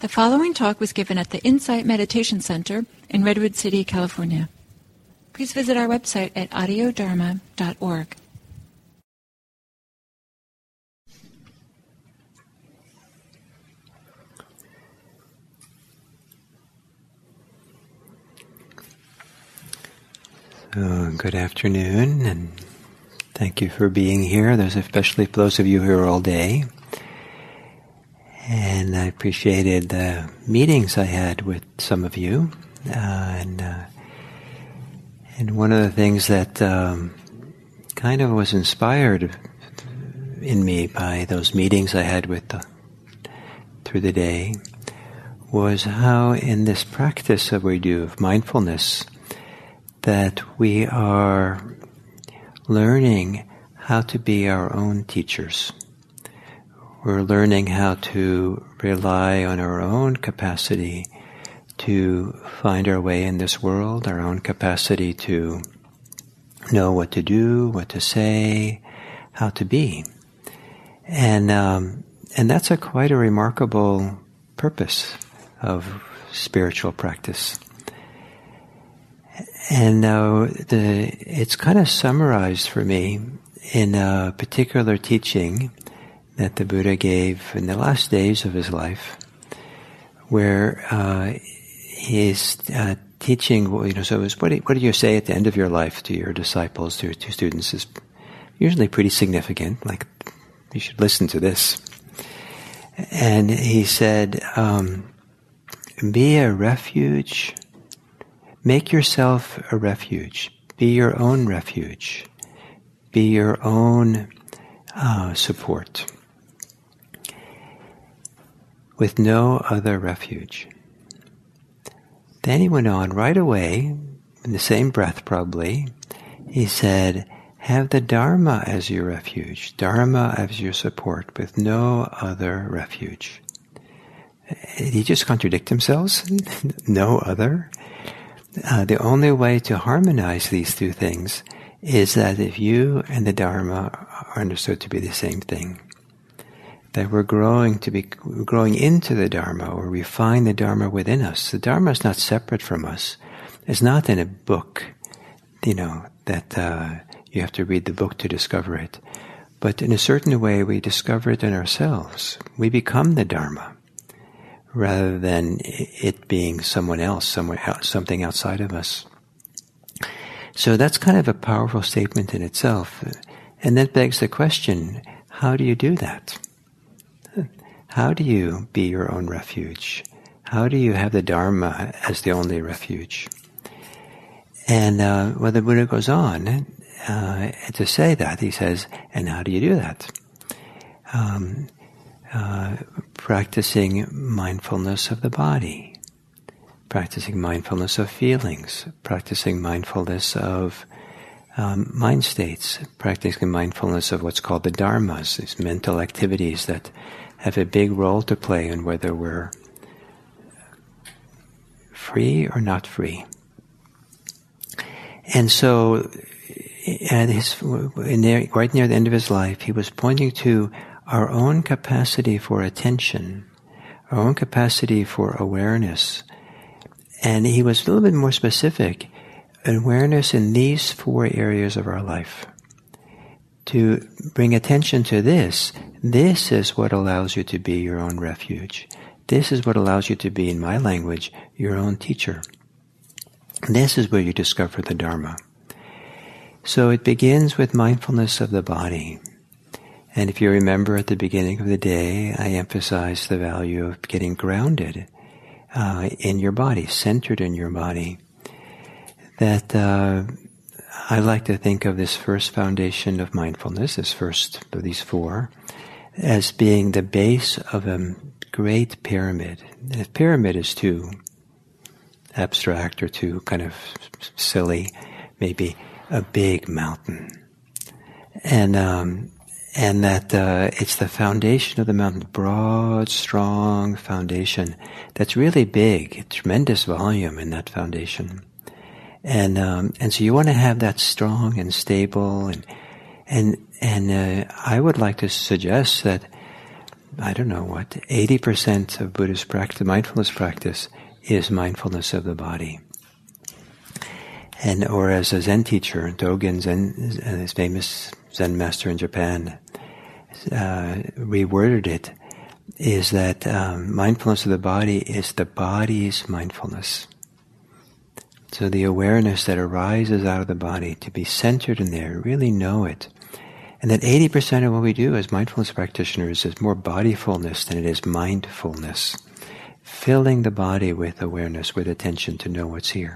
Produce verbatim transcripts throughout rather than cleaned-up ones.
The following talk was given at the Insight Meditation Center in Redwood City, California. Please visit our website at audio dharma dot org. So, good afternoon, and thank you for being here. There's especially for those of you who are all day. And I appreciated the meetings I had with some of you. Uh, and uh, and one of the things that um, kind of was inspired in me by those meetings I had with the, through the day was how in this practice that we do of mindfulness that we are learning how to be our own teachers. We're learning how to rely on our own capacity to find our way in this world, our own capacity to know what to do, what to say, how to be. And um, and that's a quite a remarkable purpose of spiritual practice. And uh, the it's kind of summarized for me in a particular teaching that the Buddha gave in the last days of his life, where uh, he's uh, teaching, you know, so it was, what, do, what do you say at the end of your life to your disciples, to your to students, is usually pretty significant, like, you should listen to this. And he said, um, be a refuge, make yourself a refuge, be your own refuge, be your own uh, support, with no other refuge. Then he went on right away, in the same breath probably, he said, have the Dharma as your refuge, Dharma as your support, with no other refuge. Did he just contradict himself? No other? Uh, the only way to harmonize these two things is that if you and the Dharma are understood to be the same thing, that we're growing to be we're growing into the Dharma, or we find the Dharma within us. The Dharma is not separate from us. It's not in a book, you know, that uh, you have to read the book to discover it. But in a certain way, we discover it in ourselves. We become the Dharma, rather than it being someone else, somewhere else, something outside of us. So that's kind of a powerful statement in itself. And that begs the question, how do you do that? How do you be your own refuge? How do you have the Dharma as the only refuge? And uh, well, the Buddha goes on uh, to say that. He says, and how do you do that? Um, uh, practicing mindfulness of the body, practicing mindfulness of feelings, practicing mindfulness of um, mind states, practicing mindfulness of what's called the dharmas, these mental activities that have a big role to play in whether we're free or not free. And so, at his, in there, right near the end of his life, he was pointing to our own capacity for attention, our own capacity for awareness. And he was a little bit more specific, awareness in these four areas of our life. To bring attention to this, this is what allows you to be your own refuge. This is what allows you to be, in my language, your own teacher. This is where you discover the Dharma. So it begins with mindfulness of the body. And if you remember at the beginning of the day, I emphasized the value of getting grounded uh, in your body, centered in your body. That uh, I like to think of this first foundation of mindfulness, this first of these four, as being the base of a great pyramid. The pyramid is too abstract or too kind of silly, maybe a big mountain. And um, and that uh, it's the foundation of the mountain, broad, strong foundation that's really big, tremendous volume in that foundation. And um, and so you want to have that strong and stable, and and and uh, I would like to suggest that I don't know what, eighty percent of Buddhist practice, mindfulness practice, is mindfulness of the body. And, or as a Zen teacher, Dogen Zen, his famous Zen master in Japan, uh, reworded it, is that um, mindfulness of the body is the body's mindfulness. So the awareness that arises out of the body, to be centered in there, really know it. And that eighty percent of what we do as mindfulness practitioners is more bodyfulness than it is mindfulness. Filling the body with awareness, with attention to know what's here.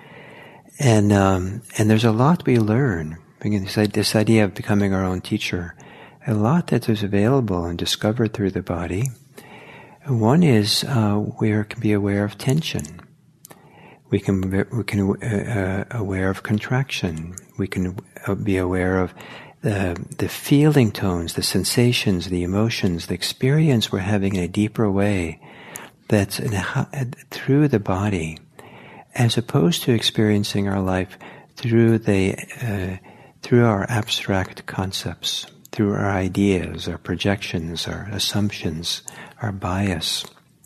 And um, and there's a lot we learn. Again, this, this idea of becoming our own teacher, a lot that is available and discovered through the body. One is uh, we can be aware of tension. We can we can uh, uh, aware of contraction. We can uh, be aware of the the feeling tones, the sensations, the emotions, the experience we're having in a deeper way. That's in a, through the body, as opposed to experiencing our life through the uh, through our abstract concepts, through our ideas, our projections, our assumptions, our bias.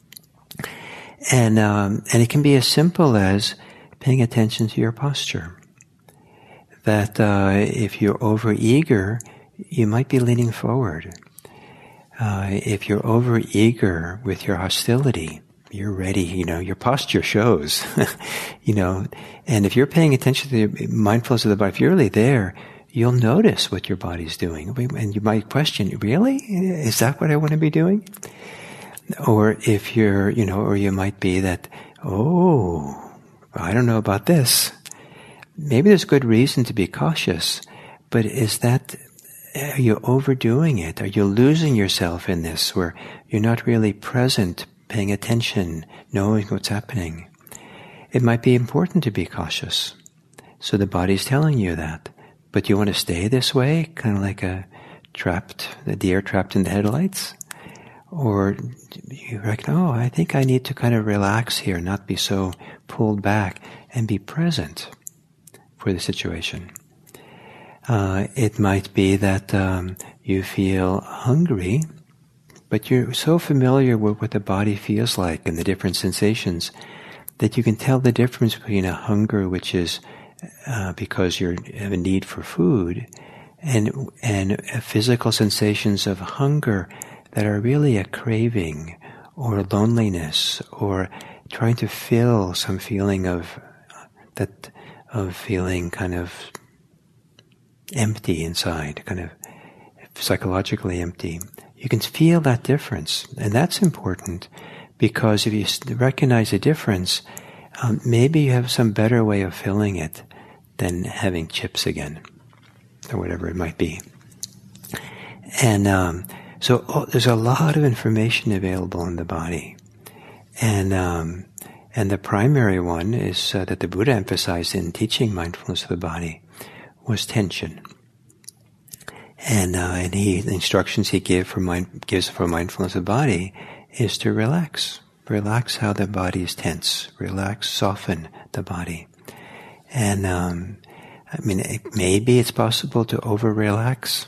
And um, and it can be as simple as paying attention to your posture. That uh, if you're over-eager, you might be leaning forward. Uh, if you're over-eager with your hostility, you're ready, you know, your posture shows, you know. And if you're paying attention to the mindfulness of the body, if you're really there, you'll notice what your body's doing. And you might question, really? Is that what I want to be doing? Or if you're, you know, or you might be that, oh, I don't know about this. Maybe there's good reason to be cautious, but is that, are you overdoing it? Are you losing yourself in this where you're not really present, paying attention, knowing what's happening? It might be important to be cautious. So the body's telling you that. But you want to stay this way, kind of like a trapped, a deer trapped in the headlights? Or you reckon, oh, I think I need to kind of relax here, not be so pulled back, and be present for the situation. Uh, it might be that um, you feel hungry, but you're so familiar with what the body feels like and the different sensations that you can tell the difference between a hunger, which is uh, because you have a need for food, and and physical sensations of hunger that are really a craving or loneliness or trying to fill some feeling of that of feeling kind of empty inside, kind of psychologically empty. You can feel that difference, and that's important because if you recognize a difference, um, maybe you have some better way of filling it than having chips again, or whatever it might be. And um, so oh, there's a lot of information available in the body, and um, and the primary one is uh, that the Buddha emphasized in teaching mindfulness of the body was tension. And uh, and he the instructions he gave for mind, gives for mindfulness of the body is to relax, relax how the body is tense, relax, soften the body, and um, I mean it, maybe it's possible to over relax,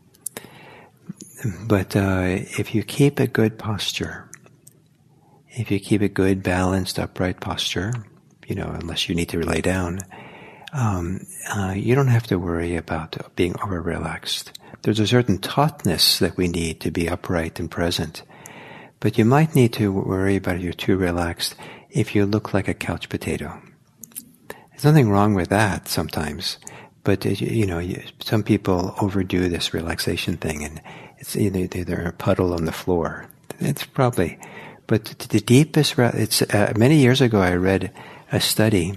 but uh, if you keep a good posture, if you keep a good balanced upright posture, you know, unless you need to lay down, um, uh, you don't have to worry about being over relaxed. There's a certain tautness that we need to be upright and present. But you might need to worry about if you're too relaxed if you look like a couch potato. There's nothing wrong with that sometimes. But, you know, some people overdo this relaxation thing and it's either they're a puddle on the floor. It's probably... But the deepest... It's uh, many years ago I read a study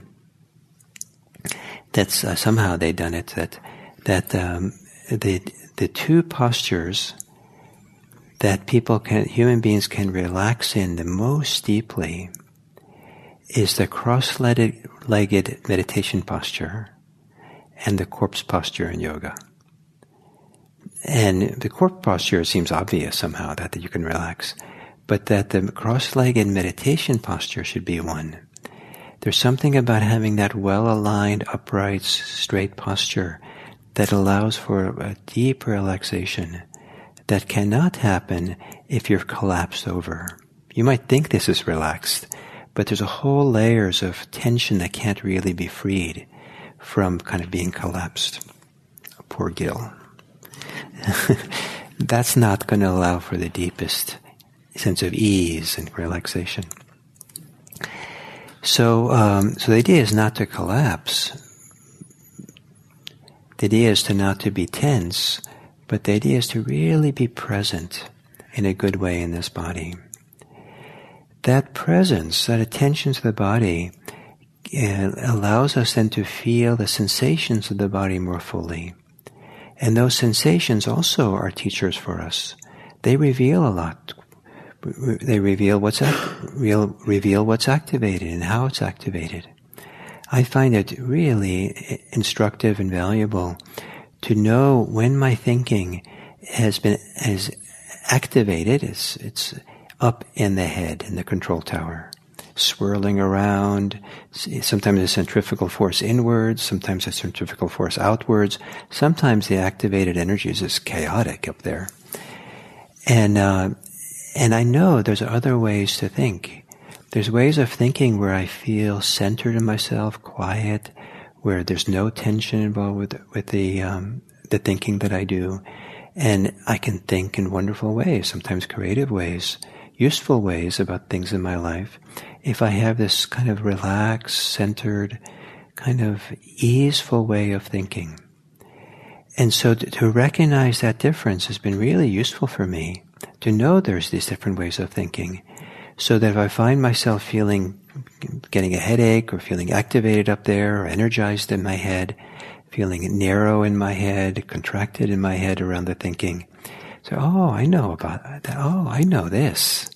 that's uh, somehow they'd done it, that that um, the the two postures that people can, human beings can relax in the most deeply is the cross-legged meditation posture and the corpse posture in yoga. And the corpse posture seems obvious somehow, that, that you can relax, but that the cross-legged meditation posture should be one. There's something about having that well-aligned, upright, straight posture that allows for a deep relaxation that cannot happen if you're collapsed over. You might think this is relaxed, but there's a whole layers of tension that can't really be freed from kind of being collapsed. Poor Gil. That's not going to allow for the deepest sense of ease and relaxation. So, um, so the idea is not to collapse. The idea is to not to be tense, but the idea is to really be present in a good way in this body. That presence, that attention to the body, uh, allows us then to feel the sensations of the body more fully. And those sensations also are teachers for us. They reveal a lot. They reveal what's act- real, reveal what's activated and how it's activated. I find it really instructive and valuable to know when my thinking has been has activated. It's it's up in the head, in the control tower, swirling around. Sometimes a centrifugal force inwards, sometimes a centrifugal force outwards. Sometimes the activated energy is just chaotic up there. And uh, and I know there's other ways to think. There's ways of thinking where I feel centered in myself, quiet, where there's no tension involved with with the um, the thinking that I do, and I can think in wonderful ways, sometimes creative ways, useful ways about things in my life. If I have this kind of relaxed, centered, kind of easeful way of thinking. And so to, to recognize that difference has been really useful for me, to know there's these different ways of thinking, so that if I find myself feeling, getting a headache or feeling activated up there or energized in my head, feeling narrow in my head, contracted in my head around the thinking, so, oh, I know about that. Oh, I know this.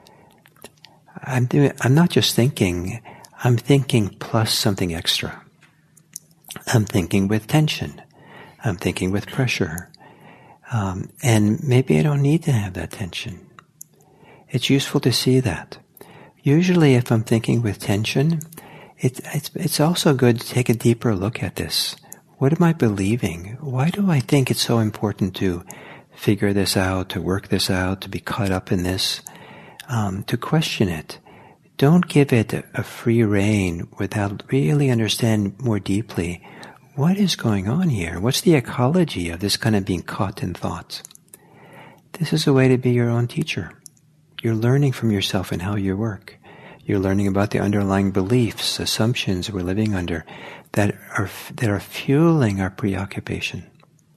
I'm doing, I'm not just thinking, I'm thinking plus something extra. I'm thinking with tension. I'm thinking with pressure. Um, and maybe I don't need to have that tension. It's useful to see that. Usually if I'm thinking with tension, it, it's, it's also good to take a deeper look at this. What am I believing? Why do I think it's so important to figure this out, to work this out, to be caught up in this, um, to question it? Don't give it a, a free rein without really understanding more deeply what is going on here. What's the ecology of this kind of being caught in thought? This is a way to be your own teacher. You're learning from yourself and how you work. You're learning about the underlying beliefs, assumptions we're living under that are that are fueling our preoccupation.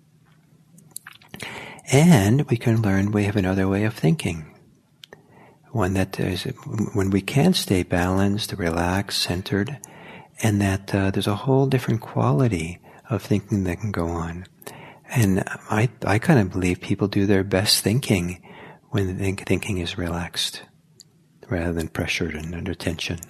And we can learn we have another way of thinking. One that is when we can stay balanced, relaxed, centered, and that uh, there's a whole different quality of thinking that can go on. And I I kind of believe people do their best thinking when the thinking is relaxed, rather than pressured and under tension.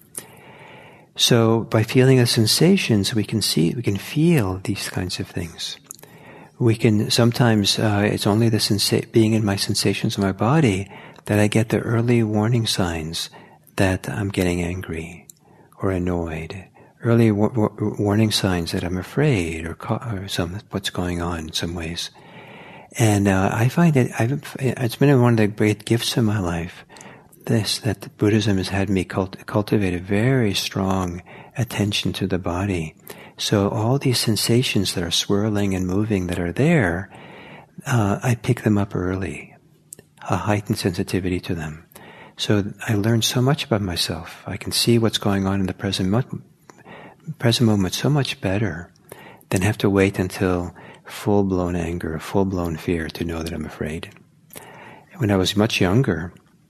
So by feeling the sensations, we can see, we can feel these kinds of things. We can sometimes, uh, it's only the sensa- being in my sensations of my body that I get the early warning signs that I'm getting angry or annoyed. Early wa- wa- warning signs that I'm afraid or, ca- or some what's going on in some ways. And uh, I find that I've, it's been one of the great gifts in my life. This, that Buddhism has had me cult- cultivate a very strong attention to the body. So all these sensations that are swirling and moving that are there, uh, I pick them up early, a heightened sensitivity to them. So I learn so much about myself. I can see what's going on in the present, mo- present moment so much better than have to wait until full-blown anger, full-blown fear to know that I'm afraid. When I was much younger,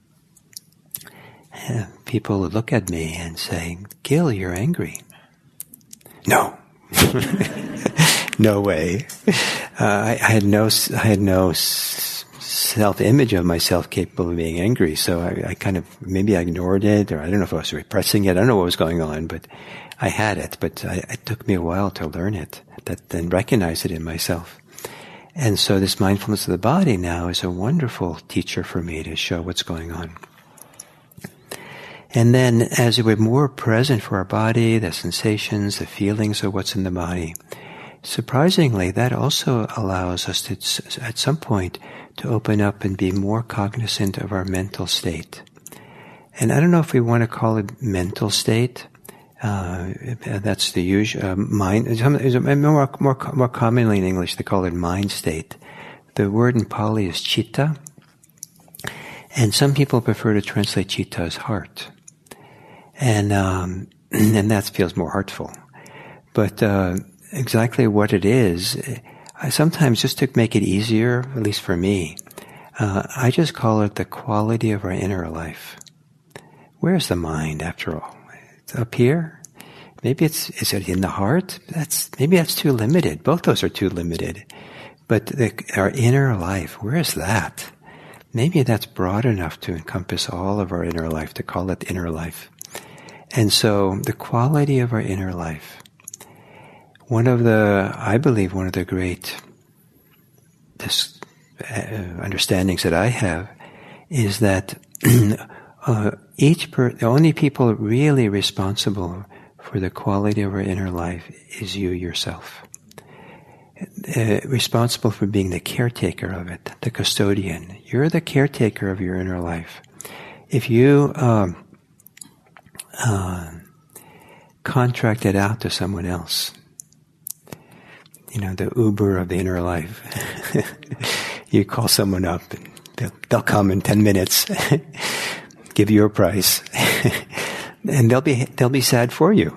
people would look at me and say, "Gil, you're angry." No, no way. Uh, I, I had no, I had no s- self-image of myself capable of being angry. So I, I kind of maybe I ignored it, or I don't know if I was repressing it. I don't know what was going on, but I had it. But I, it took me a while to learn it, that then recognize it in myself. And so this mindfulness of the body now is a wonderful teacher for me to show what's going on. And then as we're more present for our body, the sensations, the feelings of what's in the body, surprisingly, that also allows us to, at some point, to open up and be more cognizant of our mental state. And I don't know if we want to call it mental state. Uh, that's the usual uh, mind. More, more, more commonly in English, they call it mind state. The word in Pali is chitta, and some people prefer to translate chitta as heart, and um, and that feels more heartful. But uh, exactly what it is, I sometimes, just to make it easier, at least for me, uh, I just call it the quality of our inner life. Where's the mind, after all? It's up here? Maybe it's, is it in the heart? That's, maybe that's too limited. Both those are too limited. But the, our inner life, where is that? Maybe that's broad enough to encompass all of our inner life, to call it inner life. And so, the quality of our inner life. One of the, I believe, one of the great this, uh, understandings that I have is that Uh, each per, the only people really responsible for the quality of our inner life is you yourself. Uh, responsible for being the caretaker of it, the custodian. You're the caretaker of your inner life. If you um, uh, contract it out to someone else, you know, the Uber of the inner life, you call someone up and they'll, they'll come in ten minutes. Give you a price, and they'll be they'll be sad for you.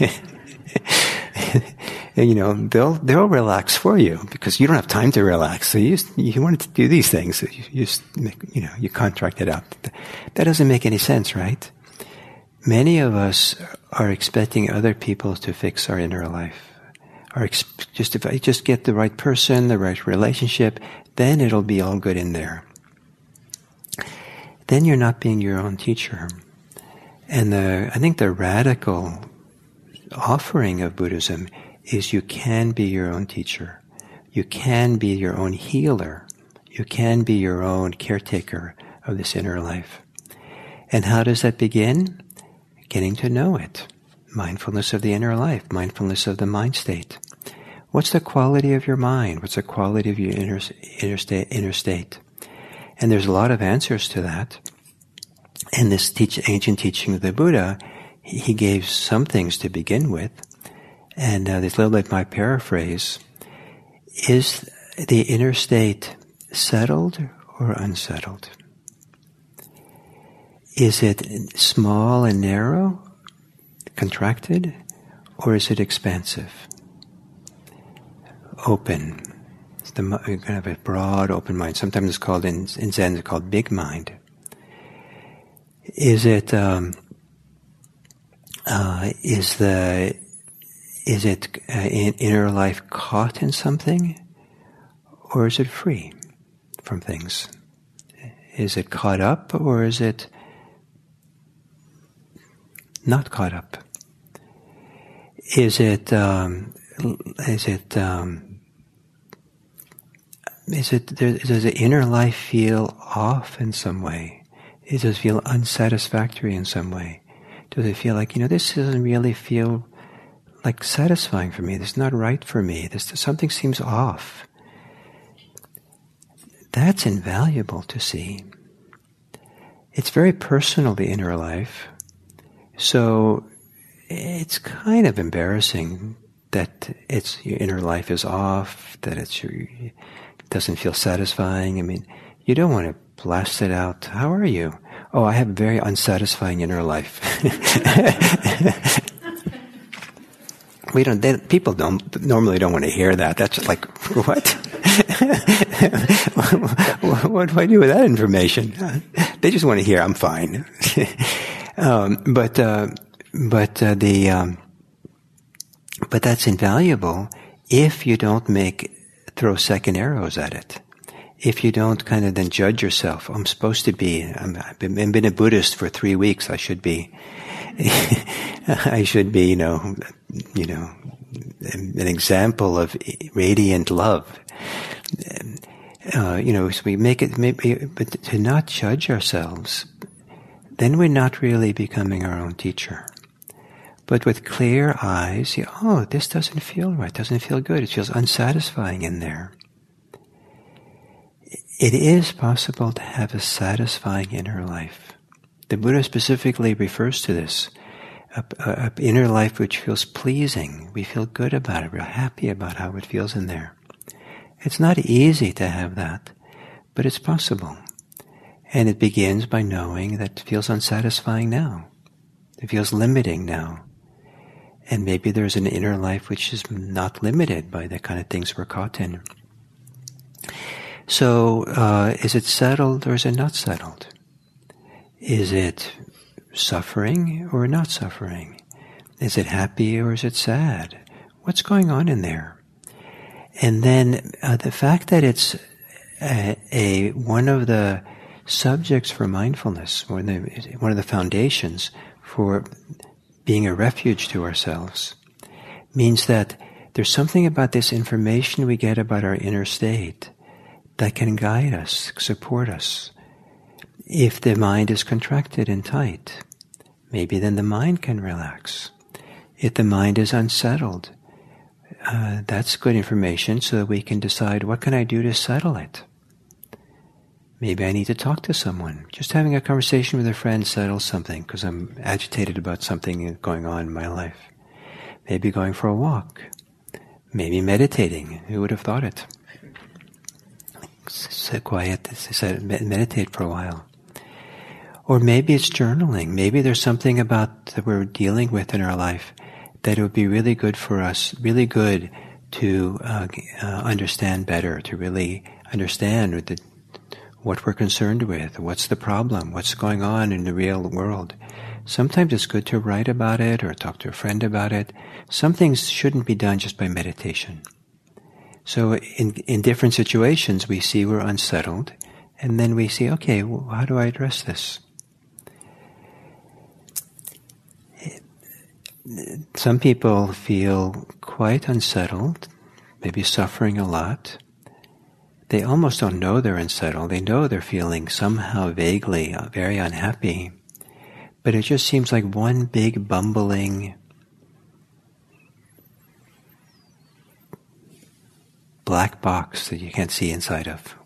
And, you know, they'll they'll relax for you because you don't have time to relax. So you you want to do these things. So you, you just make, you know you contract it out. That doesn't make any sense, right? Many of us are expecting other people to fix our inner life. Or exp- just if I just get the right person, the right relationship, then it'll be all good in there. Then you're not being your own teacher. And the, I think the radical offering of Buddhism is you can be your own teacher. You can be your own healer. You can be your own caretaker of this inner life. And how does that begin? Getting to know it. Mindfulness of the inner life. Mindfulness of the mind state. What's the quality of your mind? What's the quality of your inner, inner state? Inner state? And there's a lot of answers to that. In this teach, ancient teaching of the Buddha, he gave some things to begin with. And uh, this little bit my paraphrase. Is the inner state settled or unsettled? Is it small and narrow, contracted, or is it expansive? Open. It's the kind of a broad, open mind. Sometimes it's called in, in Zen, it's called big mind. Is it? Um, uh, is the? Is it uh, in inner life caught in something, or is it free from things? Is it caught up, or is it not caught up? Is it? Um, is it? Um, Is it, does the inner life feel off in some way? Does it feel unsatisfactory in some way? Does it feel like, you know, this doesn't really feel like satisfying for me. This is not right for me. This, something seems off. That's invaluable to see. It's very personal, the inner life. So it's kind of embarrassing that it's, your inner life is off, that it's your, doesn't feel satisfying. I mean, you don't want to blast it out. How are you? Oh, I have a very unsatisfying inner life. we don't. They, people don't normally don't want to hear that. That's just like, what? What do I do with that information? They just want to hear I'm fine. um, but uh, but uh, the um, but that's invaluable if you don't make. Throw second arrows at it. If you don't kind of then judge yourself, I'm supposed to be, I'm, I've been, I've been a Buddhist for three weeks, I should be, I should be, you know, you know, an example of radiant love. Uh, you know, so we make it, maybe, but to not judge ourselves, then we're not really becoming our own teacher. But with clear eyes, you, oh, this doesn't feel right, doesn't feel good, it feels unsatisfying in there. It is possible to have a satisfying inner life. The Buddha specifically refers to this, an inner life which feels pleasing. We feel good about it, we're happy about how it feels in there. It's not easy to have that, but it's possible. And it begins by knowing that it feels unsatisfying now. It feels limiting now. And maybe there's an inner life which is not limited by the kind of things we're caught in. So, uh, is it settled or is it not settled? Is it suffering or not suffering? Is it happy or is it sad? What's going on in there? And then uh, the fact that it's a, a one of the subjects for mindfulness, one of the, one of the foundations for being a refuge to ourselves, means that there's something about this information we get about our inner state that can guide us, support us. If the mind is contracted and tight, maybe then the mind can relax. If the mind is unsettled, uh, that's good information so that we can decide, what can I do to settle it? Maybe I need to talk to someone. Just having a conversation with a friend settles something because I'm agitated about something going on in my life. Maybe going for a walk. Maybe meditating. Who would have thought it? Sit quiet, sit, meditate for a while. Or maybe it's journaling. Maybe there's something about that we're dealing with in our life that it would be really good for us, really good to uh, uh, understand better, to really understand the, what we're concerned with, what's the problem, what's going on in the real world. Sometimes it's good to write about it or talk to a friend about it. Some things shouldn't be done just by meditation. So in, in different situations, we see we're unsettled, and then we see, okay, well, how do I address this? Some people feel quite unsettled, maybe suffering a lot. They almost don't know they're unsettled. They know they're feeling somehow vaguely very unhappy, but it just seems like one big bumbling black box that you can't see inside of.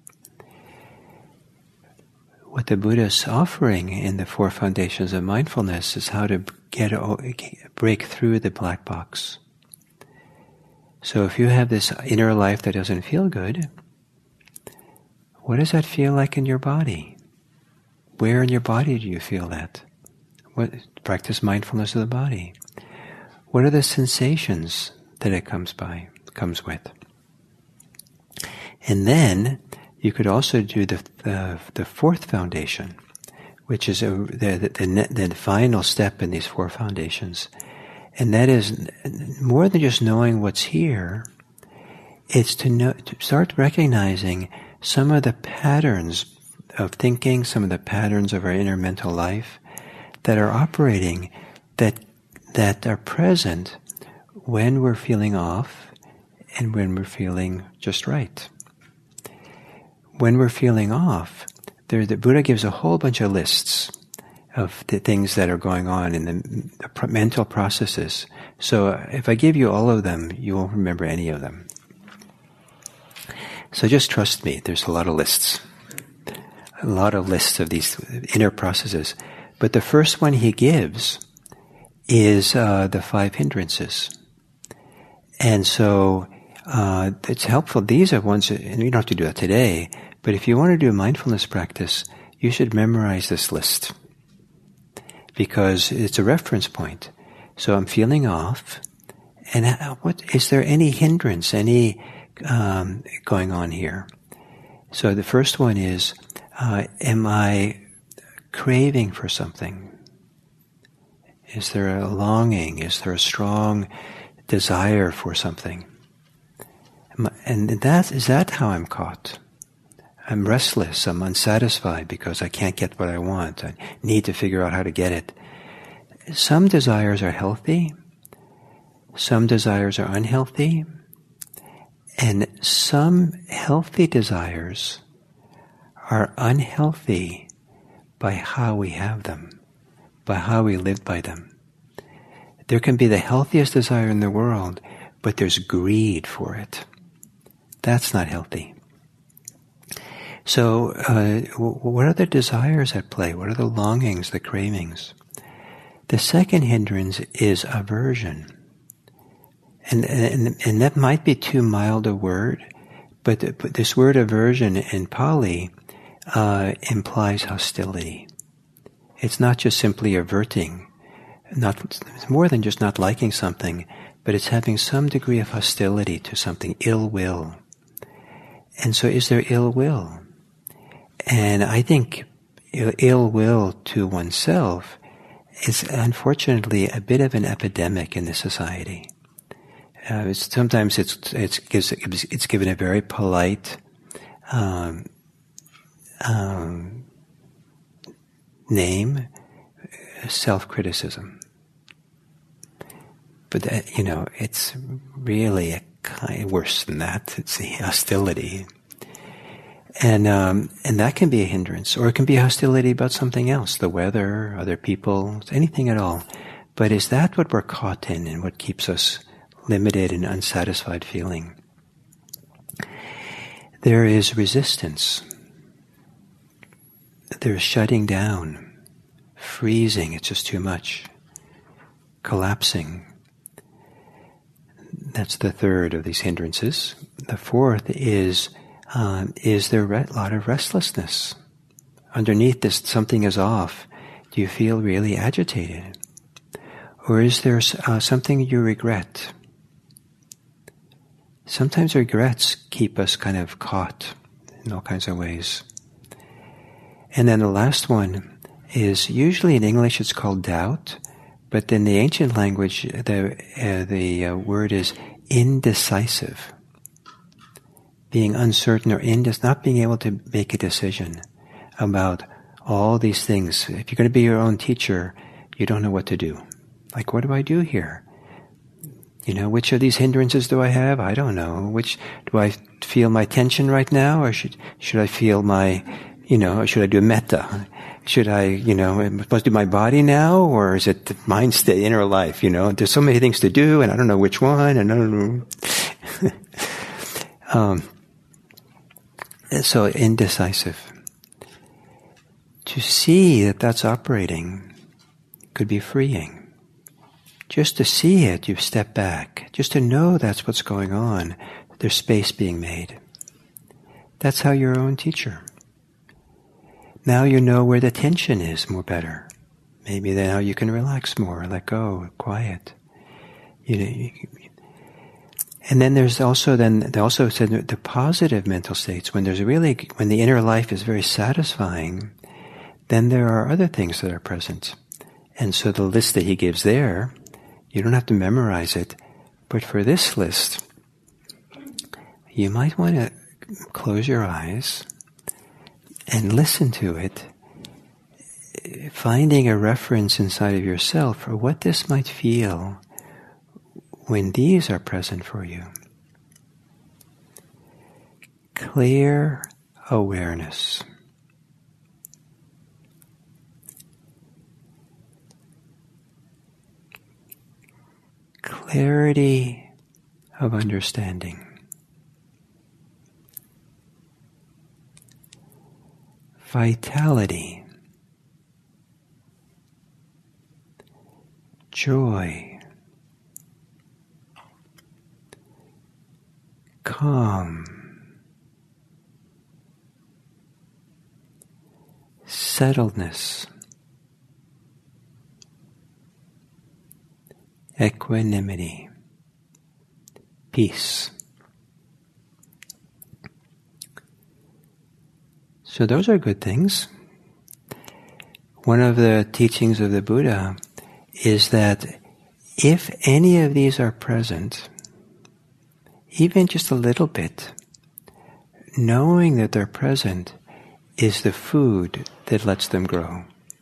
What the Buddha is offering in the Four Foundations of Mindfulness is how to get break through the black box. So if you have this inner life that doesn't feel good, what does that feel like in your body? Where in your body do you feel that? What, practice mindfulness of the body. What are the sensations that it comes by, comes with? And then you could also do the the, the fourth foundation, which is a, the, the the final step in these four foundations, and that is more than just knowing what's here. It's to know, to start recognizing some of the patterns of thinking, some of the patterns of our inner mental life that are operating, that that are present when we're feeling off and when we're feeling just right. When we're feeling off, there, the Buddha gives a whole bunch of lists of the things that are going on in the, the pr- mental processes. So uh, if I give you all of them, you won't remember any of them. So just trust me, there's a lot of lists. A lot of lists of these inner processes. But the first one he gives is uh, the five hindrances. And so uh, it's helpful. These are ones, that, and you don't have to do that today, but if you want to do a mindfulness practice, you should memorize this list because it's a reference point. So I'm feeling off, and what is there any hindrance, any um, going on here? So the first one is, uh, am I craving for something? Is there a longing? Is there a strong desire for something? And that is that how I'm caught? I'm restless, I'm unsatisfied because I can't get what I want. I need to figure out how to get it. Some desires are healthy, some desires are unhealthy, and some healthy desires are unhealthy by how we have them, by how we live by them. There can be the healthiest desire in the world, but there's greed for it. That's not healthy. So, uh, what are the desires at play? What are the longings, the cravings? The second hindrance is aversion. And, and, and that might be too mild a word, but, the, but this word aversion in Pali uh, implies hostility. It's not just simply averting. Not, it's more than just not liking something, but it's having some degree of hostility to something, ill will. And so is there ill will? And I think ill will to oneself is unfortunately a bit of an epidemic in this society. Uh, it's, sometimes it's, it's, it's given a very polite um, um, name, self-criticism. But that, you know, it's really a kind worse than that. It's the hostility, and um, and that can be a hindrance, or it can be hostility about something else, the weather, other people, anything at all. But is that what we're caught in, and what keeps us limited and unsatisfied feeling? There is resistance. There's shutting down, freezing. It's just too much. Collapsing. That's the third of these hindrances. The fourth is, um, is there a lot of restlessness? Underneath this, something is off. Do you feel really agitated? Or is there uh, something you regret? Sometimes regrets keep us kind of caught in all kinds of ways. And then the last one is, usually in English it's called doubt, but in the ancient language, the uh, the uh, word is indecisive. Being uncertain or indec- not being able to make a decision about all these things. If you're going to be your own teacher, you don't know what to do. Like, what do I do here? You know, which of these hindrances do I have? I don't know. Which, do I feel my tension right now, or should should I feel my, you know, or should I do metta? Should I, you know, am I supposed to do my body now, or is it the mind state, inner life, you know? There's so many things to do, and I don't know which one, and I don't know. um, so indecisive. To see that that's operating could be freeing. Just to see it, you step back. Just to know that's what's going on. There's space being made. That's how you're your own teacher. Now you know where the tension is more better. Maybe now you can relax more, let go, quiet. You know, you, and then there's also then they also said the positive mental states, when there's really when the inner life is very satisfying, then there are other things that are present. And so the list that he gives there, you don't have to memorize it, but for this list, you might want to close your eyes and listen to it, finding a reference inside of yourself for what this might feel when these are present for you. Clear awareness. Clarity of understanding. Vitality, joy, calm, settledness, equanimity, peace. So those are good things. One of the teachings of the Buddha is that if any of these are present, even just a little bit, knowing that they're present is the food that lets them grow.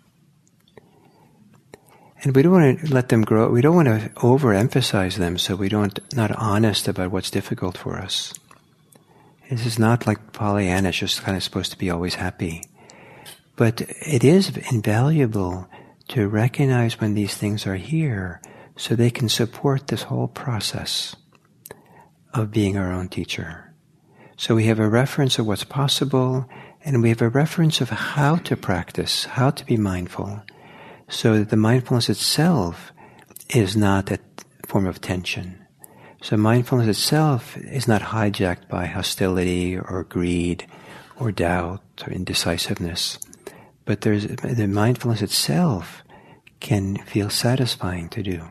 And we don't want to let them grow, we don't want to overemphasize them so we don't not honest about what's difficult for us. This is not like Pollyanna, it's just kind of supposed to be always happy. But it is invaluable to recognize when these things are here so they can support this whole process of being our own teacher. So we have a reference of what's possible, and we have a reference of how to practice, how to be mindful, so that the mindfulness itself is not a form of tension. So mindfulness itself is not hijacked by hostility or greed or doubt or indecisiveness. But there's the mindfulness itself can feel satisfying to do.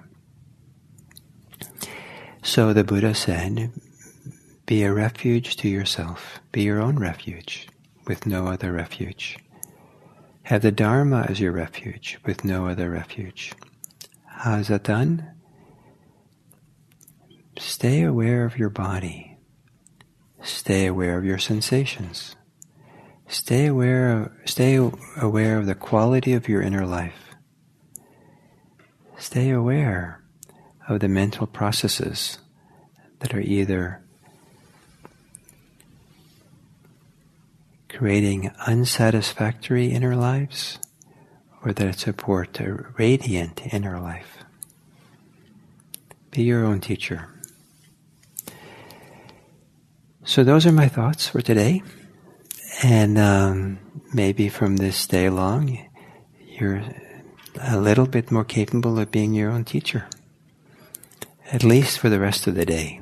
So the Buddha said, be a refuge to yourself. Be your own refuge with no other refuge. Have the Dharma as your refuge with no other refuge. How is that done? Stay aware of your body. Stay aware of your sensations. Stay aware of, stay aware of the quality of your inner life. Stay aware of the mental processes that are either creating unsatisfactory inner lives or that support a radiant inner life. Be your own teacher. So those are my thoughts for today. And um, maybe from this day along, you're a little bit more capable of being your own teacher. At least for the rest of the day.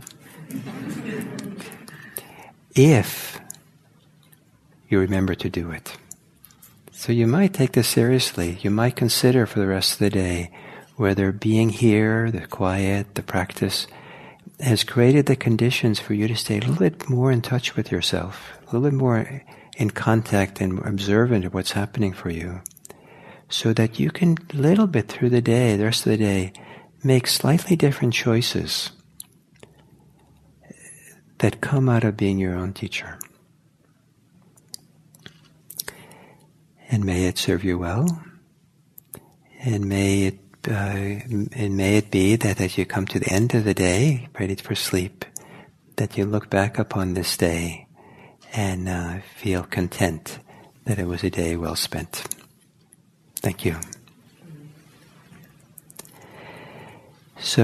If you remember to do it. So you might take this seriously. You might consider for the rest of the day whether being here, the quiet, the practice, has created the conditions for you to stay a little bit more in touch with yourself, a little bit more in contact and observant of what's happening for you, so that you can, a little bit through the day, the rest of the day, make slightly different choices that come out of being your own teacher. And may it serve you well, and may it uh, and may it be that as you come to the end of the day, ready for sleep, that you look back upon this day and uh, feel content that it was a day well spent. Thank you.